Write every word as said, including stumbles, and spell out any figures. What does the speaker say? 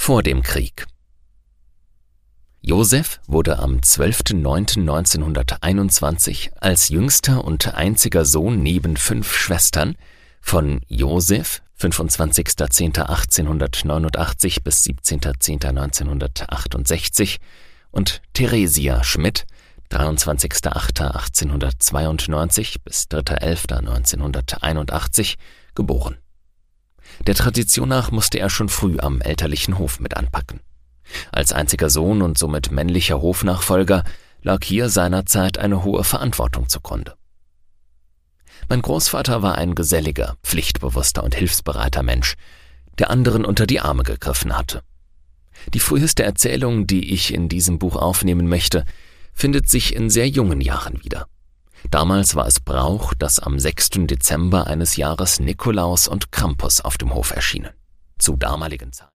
Vor dem Krieg. Josef wurde am zwölften neunten neunzehnhunderteinundzwanzig als jüngster und einziger Sohn neben fünf Schwestern von Josef fünfundzwanzigster zehnter achtzehnhundertneunundachtzig bis siebzehnter zehnter neunzehnhundertachtundsechzig und Theresia Schmidt dreiundzwanzigster achter achtzehnhundertzweiundneunzig bis dritter elfter neunzehnhunderteinundachtzig geboren. Der Tradition nach musste er schon früh am elterlichen Hof mit anpacken. Als einziger Sohn und somit männlicher Hofnachfolger lag hier seinerzeit eine hohe Verantwortung zugrunde. Mein Großvater war ein geselliger, pflichtbewusster und hilfsbereiter Mensch, der anderen unter die Arme gegriffen hatte. Die früheste Erzählung, die ich in diesem Buch aufnehmen möchte, findet sich in sehr jungen Jahren wieder. Damals war es Brauch, dass am sechsten Dezember eines Jahres Nikolaus und Krampus auf dem Hof erschienen. Zu damaligen Zeiten